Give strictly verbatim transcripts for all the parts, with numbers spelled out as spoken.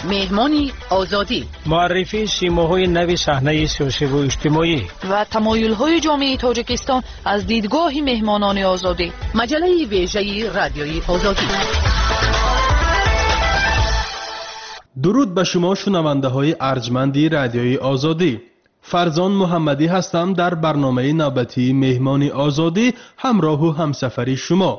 مهمانی آزادی، معرفی سیماهای نوی صحنه سیاسی و اجتماعی و تمایل‌های جامعه تاجیکستان از دیدگاه مهمانان آزادی. مجله ویژه رادیویی آزادی. درود به شما شنونده های ارجمندی رادیویی آزادی. فرزان محمدی هستم در برنامه نوبتی مهمانی آزادی همراه و همسفری شما.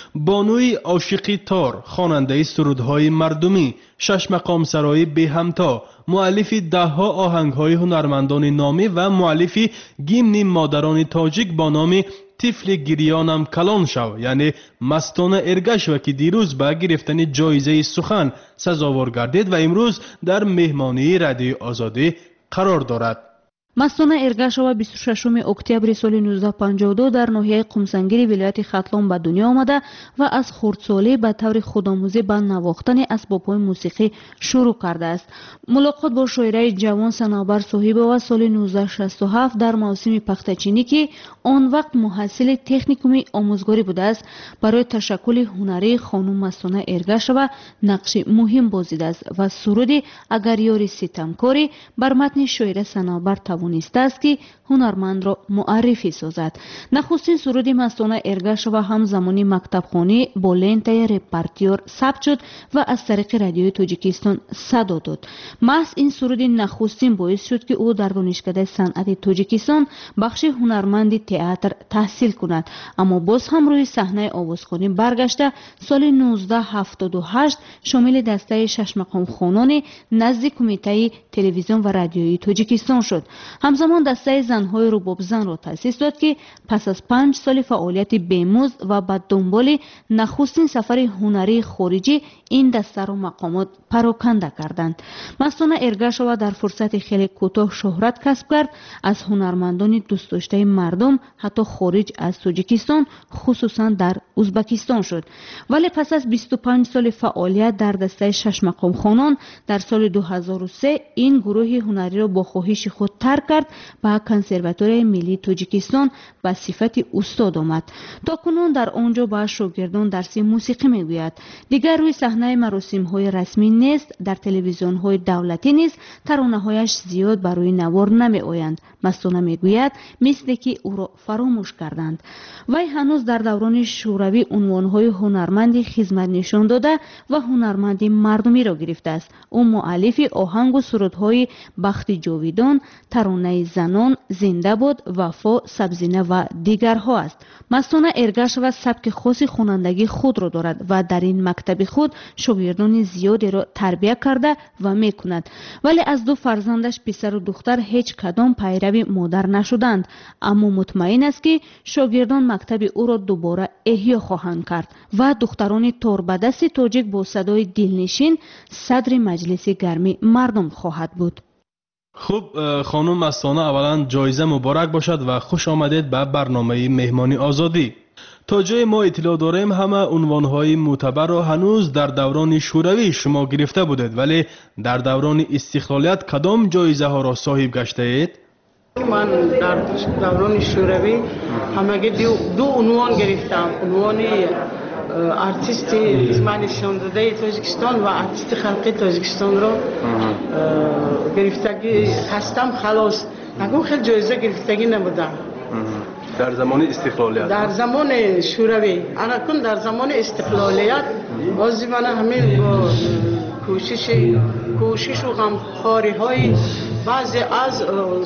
بانوی عاشقی تار، خواننده سرودهای مردمی، شش مقام سرای به همتا، مؤلف ده ها آهنگهای هنرمندان نامی و مؤلف گیمن مادران تاجیک با نام طفل گریانم کلان شو، یعنی مستانه ارگش، و که دیروز با گرفتن جایزه سخن سزاوار گردید و امروز در مهمانی رادیویی آزادی قرار دارد. مستانه ارگشوا بیست و ششم اکتبر سال نوزده صد و پنجاه و دو در ناحیه قمسنگیر ولایت ختلان به دنیا آمده و از خردسالی به طور خودآموزی به نواختن اسباب‌های موسیقی شروع کرده است. ملاقات با شاعره جوان صنابر صاحب و سال نوزده صد و شصت و هفت در موسم پختچینی که آن وقت محصل تکنیکوم آموزگاری بوده است، برای تشکل هنری خانم مستانه ارگشوا نقش مهم بازیده است و سرودی اگر یاری ستمکاری بر متن شاعره صنابر توانسته است که هنرمند را معرفی سازد. نخستین سرود مستانه ارگشوا هم زمانی مکتبخانه با لنته رپرتوار ثبت شد و از طریق رادیوی تاجیکستان صدا داد. محض این سرود نخستین باعث شد که او در دانشکده صنعت تاجیکستان بخش هنرمندی تئاتر تحصیل کند، اما باز هم روی صحنه آوازخوانی برگشته سال نوزده صد و هفتاد و هشت شامل دسته شش مقام خوانان نزد کمیته تلویزیون و رادیویی تاجیکستان شد. همزمان دسته زنهای رباب زن را تأسیس داد که پس از پنج سال فعالیت بیمزد و بعد دنبال نخستین سفر هنری خارجی این دسته را مقامات پراکنده کردند. مستانه ارگشوا در فرصت خیلی کوتاه شهرت کسب کرد. از هنرمندان دوست داشته مردم حتی خارج از تاجیکستان، خصوصا در ازبکستان شد. ولی پس از بیست و پنج سال فعالیت در دسته شش مقام خوانان در سال دو هزار و سه این گروه هنری را با خواهش خود ترک کرد و کنسرواتوار ملی تاجیکستان به صفت استاد آمد. تا کنون در آنجا با شاگردان درس موسیقی میگوید. دیگر روی صحنه مراسم های رسمی نیست. در تلویزیون های دولتی نیز ترانه هایش زیاد برای نوار نمی آیند. مستانه میگوید مثل که او را فراموش کردند. وی هنوز در دوران شوروی عنوان های هنرمندی خدمت نشان داده و هنرمندی مردمی را گرفته است. او مؤلف آهنگ و سرودهای بخت جاویدان، ترانه زنان، زنده باد، وفا، سبزینه و دیگرها است. مستانه ارگشوا سبک خاص خوانندگی خود را دارد و در این مکتب خود شاگردان زیادی را تربیت کرده و میکند. ولی از دو فرزندش پسر و دختر هیچ کدام پیرو مادر نشدند، اما مطمئن است که شاگردان مکتب او را دوباره احیا خواهند کرد و دختران تاربدست تاجیک با صدای دلنشین صدر مجلس گرمی مردم خواهد بود. خب خانم مستانه، اولا جایزه مبارک باشد و خوش آمدید به برنامه مهمانی آزادی. تا جای ما اطلاع داریم همه عنوانهای معتبر را هنوز در دوران شوروی شما گرفته بودید، ولی در دوران استقلالیت کدام جایزه ها را صاحب گشته اید؟ من در دوران شوروی همگی دو, دو عنوان گرفتم. عنوان ارتیست اسم نشان داده تاجیکستان و ارتیست خلقی تاجیکستان را گرفتگی هستم. خلاص نگم خیلی جایزه گرفتگی نبودم در زمان استقلالیت. در زمان شوروی انا کن در زمان استقلالیت بازی من همین با کوشش کوشش و غمخواری های بعضی از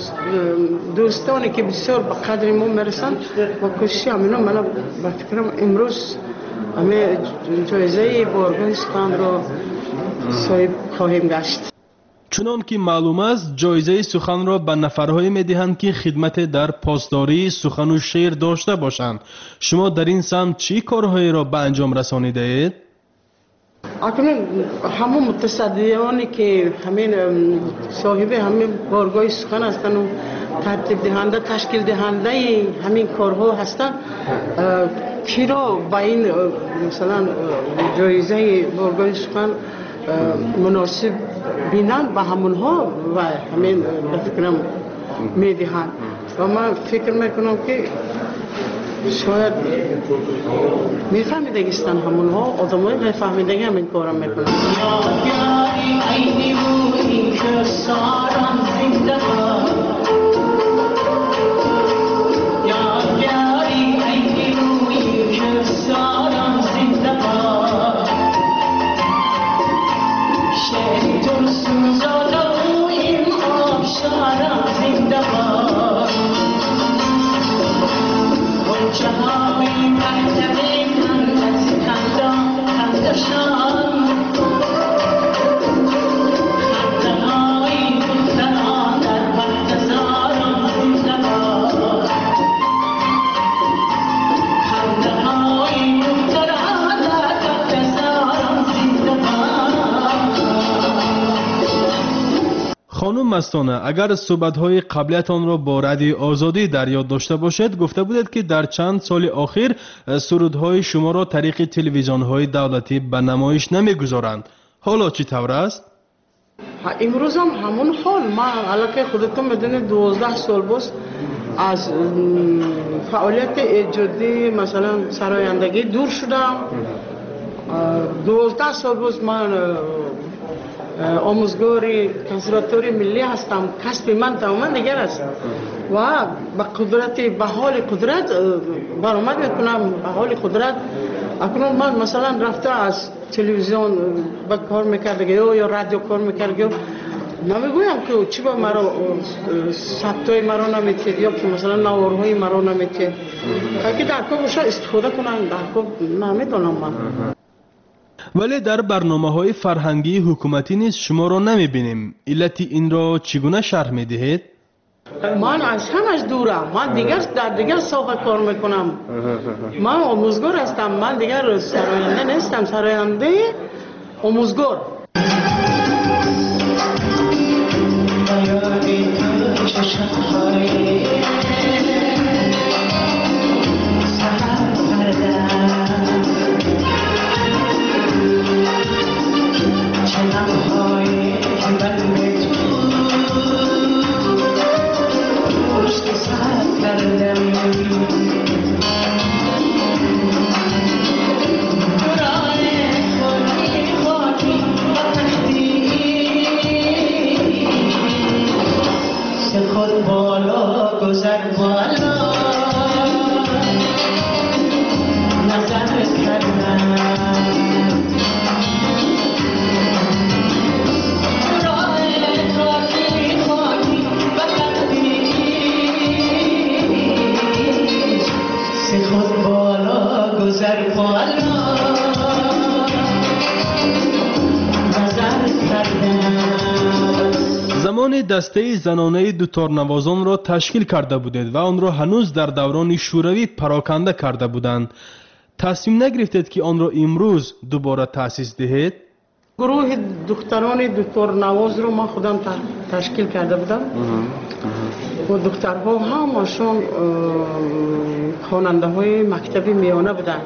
دوستانی که بسیار به قدر ما میرسند با کوشش همینا من به فکرم امروز همه جایزه بارگاه سخن را صاحب خواهیم گشت. چنان که معلوم است جایزه سخن را به نفرهای میدهند که خدمت در پاسداری سخن و شعر داشته باشند. شما در این سمت چی کارهایی را به انجام رسانیده اید؟ اکنون همون متصدیانی که همین صاحب همین بارگاه سخن هستند و ترتیب دهنده تشکیل دهنده همین کارها هستند کی را با این مثلا جایزه بارگاه سخن مناسب بینند به همونها و همین به فکرم میدهند و من فکر میکنم که شاید میفهمیدگیستن همون ها آدم های میفهمیدگی همین کارم میکنن. خانم مستانه، اگر صحبت‌های قبلیتان را با رادیو آزادی در یاد داشته باشد، گفته بودید که در چند سال اخیر سرودهای شما را طریق تلویزیون‌های دولتی به نمایش نمی‌گذارند. حالا چی طور است؟ امروز هم همون حال. من علاقه خودتون بدون دوازده سال باز از فعالیت ایجادی مثلا سرایندگی دور شدم. دوازده سال باز من آموزگاری کنسرواتوری ملی هستم. کسب من تماما دیگر است و به قدرت به حال قدرت برآمد میکنم. به حال قدرت اکنون من مثلا رفته از تلویزیون با کار میکرده یا رادیو کار میکرده نمیگویم که چی با مرا ثبتای مرا نمیتید یا که مثلا نوارهای مرا نمیتید که در کار باشه استفاده کنم. در کار نمیدونم من. ولی در برنامه‌های فرهنگی حکومتی نیز شما را نمی‌بینیم. علت این را چگونه شرح می‌دهید؟ من از همش دورم. من دیگر در دیگر ساحه کار میکنم. من آموزگار هستم. من دیگر سراینده نیستم. سراینده آموزگار. زمان دسته زنانه دوتار نوازان را تشکیل کرده بودید و آن را هنوز در دوران شوروی پراکنده کرده بودند. تصمیم نگرفتید که آن را امروز دوباره تأسیس دهید؟ گروه دختران دوتار نواز رو من خودم تشکیل کرده بودم و دخترها همشون خواننده های مکتبی میانه بودن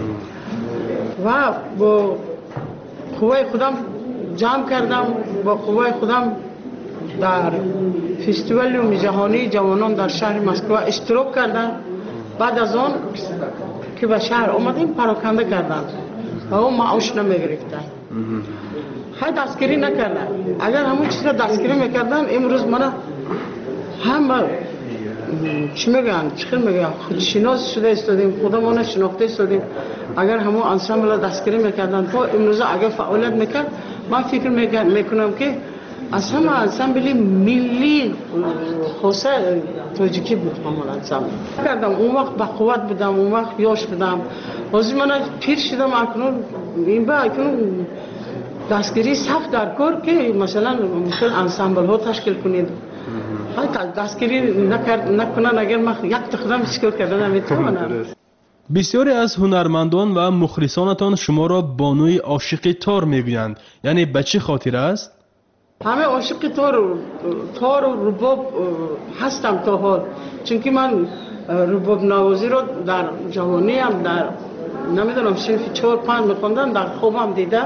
و با قوای خودم جمع کردم. با قوای خودم در فستیوال جهانی جوانان در شهر مسکو اشتراک کردن. بعد از آن که به شهر آمدیم پراکنده کردن و اون معاش نمیگرفتن. خیلی دستگیری نکردن. اگر همون چیز را دستگیری میکردن امروز من هم چی میگن چی میگن خودشناس شده استادیم، خودمون شناخته استادیم. اگر همون انسامبل دستگیری میکردن تا امروز اگر فعالیت میکرد من فکر میکنم که از همه انسامبلی ملی خواسته تاجیکی بود. همون انسامبل کردم اون وقت با قوت بودم، اون وقت یاش بودم. بازی من پیر شدم اکنون این با اکنون دستگیری صف در کار که مثلا ممکن انسامبل ها تشکیل کنید. دستگیری نکنن اگر من یک تخدم تشکیل کردن نمیتونم. بسیاری از هنرمندان و مخلصانتان شما را بانوی عاشق تار میگویند. یعنی به چه خاطر است؟ همه عاشق تار تار و رباب هستم تا حال. چون که من رباب نوازی رو در جوانی هم در نمیدونم صنف چهار پنج میخوندم در خوابم دیده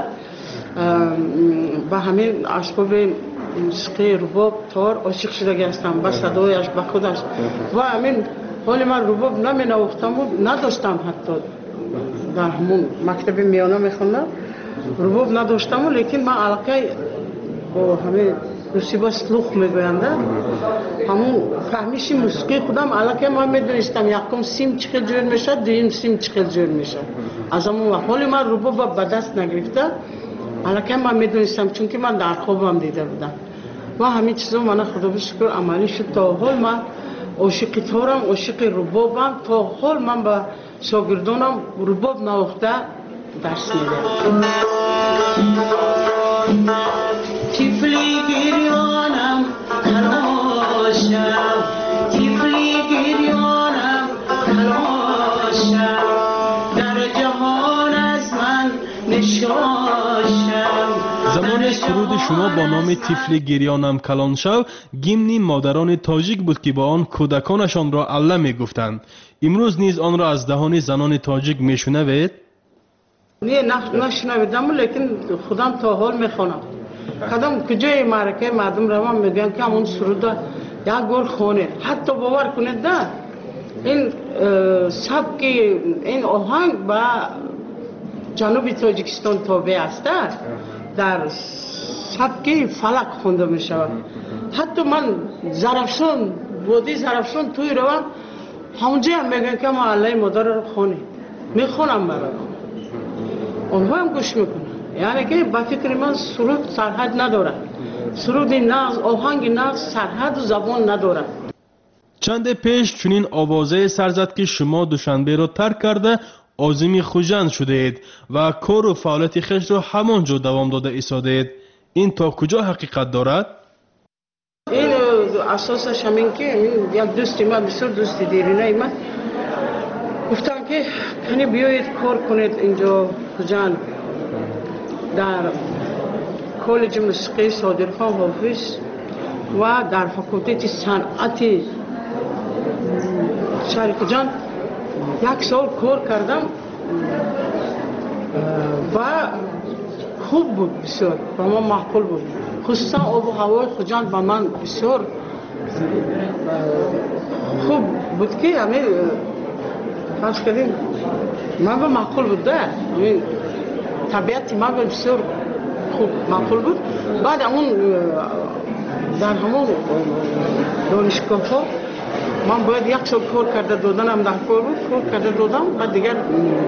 با همین اسباب موسیقی رباب تار عاشق شده هستم با صدایش با خودش و همین ولی من رباب نمی نواختم و نداشتم حتی در همون مکتب میانه میخوندم رباب نداشتم و لیکن من علاقه با همه نصیبه سلوخ میگوینده همون فهمیشی موسیقی خودم علاقه من میدونستم یکم سیم چقدر جور میشه دویم سیم چقدر جور میشه از همون وقت ولی من رباب به دست نگرفته علاقه من میدونستم چون که من در خوابم دیده بودم و همین چیزا من خدا به شکر عملی شد تا حال من عاشق تارم عاشق ربابم تا حال من به شاگردانم رباب نواخته درس میدم تیفلی گریانم خلاشم تیفلی گریانم خلاشم در جهان از من نشاشم. زمان سرود شما با نام تیفلی گریانم کلان شو گیمنی مادران تاجیک بود که با آن کودکانشان را الله می گفتند. امروز نیز آن را از دهان زنان تاجیک می شنوید؟ نه نشنویدم لیکن خودم تا حال میخوانم کدام کجای معرکه مردم روان میگن که همون سرود یک گور خونه حتی باور کنید نه این سبک این آهنگ با جنوب تاجیکستان تابع است در سبک فلک خونده می شود حتی من زرافشان وادی زرافشان توی روان همونجا هم میگن که ما الله مادر رو خونه میخونم برای اونها هم گوش میکنن یعنی که با فکر من سرود سرحد نداره سرود نغز آهنگ نغز سرحد و زبان نداره. چند پیش چنین آوازه سر زد که شما دوشنبه را ترک کرده عازم خوجند شده اید و کار و فعالیت خویش را همانجا دوام داده ایستاده اید. این تا کجا حقیقت دارد؟ این اساسش همین که یک دوستی من بسیار دوستی دیرینه من گفتم که کنی بیایید کار کنید اینجا خوجند در کالج موسیقی صادرخان حافظ و در فاکولته صنعت شهر خوجند یک سال کار کردم و خوب بود بسیار و من معقول بود خصوصا آب و هوای خوجند با من بسیار خوب بود که همه فرض کردیم من به معقول بود ده طبیعت من بسیار خوب معقول بود بعد اون در همون دانشگاه ها من باید یک سال کار کرده دادنم در کار بود کار کرده دادم بعد دیگر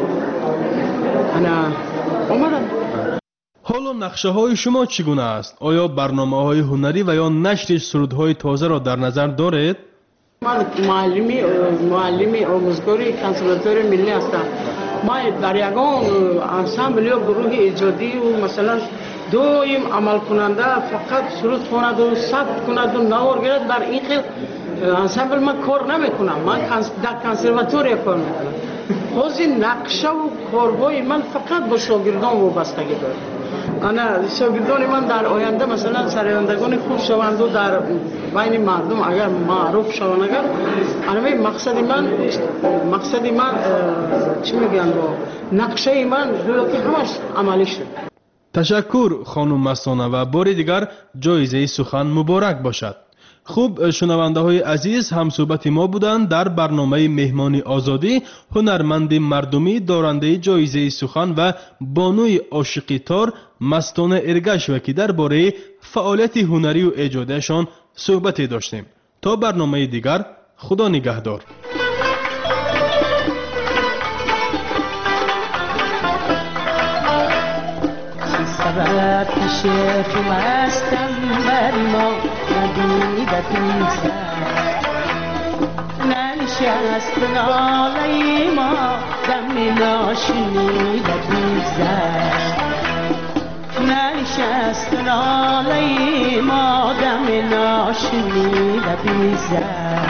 انا اومدم. حالا نقشه های شما چگونه است؟ آیا برنامه های هنری و یا نشر سرودهای تازه را در نظر دارید؟ من معلمی معلمی آموزگاری کنسرواتوار ملی هستم. ما در یگان انسامبل یا گروه ایجادی و مثلا دویم عمل کننده فقط سرود خواند و ثبت کند و نوار گیرد در این خیل انسامبل من کار نمی کنم من در کنسرواتوار کار می کنم. خود نقشه و کارهای من فقط با شاگردان وابستگی دارد. انا شاگردان من در آینده مثلا سرایندگان خوب شوند و در بین مردم اگر معروف شوند اگر انا مقصد من مقصد من چی میگن با نقشه من که همش عملی شد. تشکر خانم مستانه و بار دیگر جایزه سخن مبارک باشد. خوب شنونده های عزیز هم صحبت ما بودند در برنامه مهمانی آزادی هنرمند مردمی دارنده جایزه سخن و بانوی عاشقی تار مستانه ارگشوه که درباره فعالیت هنری و ایجادشان صحبتی داشتیم. تا برنامه دیگر خدا نگهدار. سبب پیشه تو مستم بر ما ندیده پیسه ننشست ناله ما دم ناشنیده پیسه ننشست ناله ما دم ناشنیده پیسه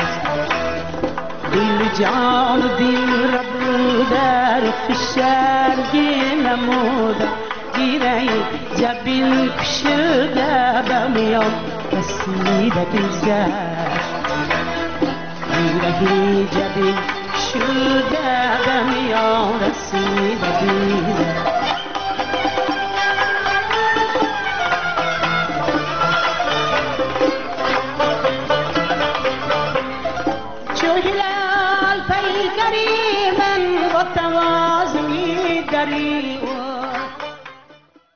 دل جان دل را برودر فشرگی نموده گیره جبیل کشده بمیان رسیده گذشت گیره جبیل کشده بمیان رسیده گذشت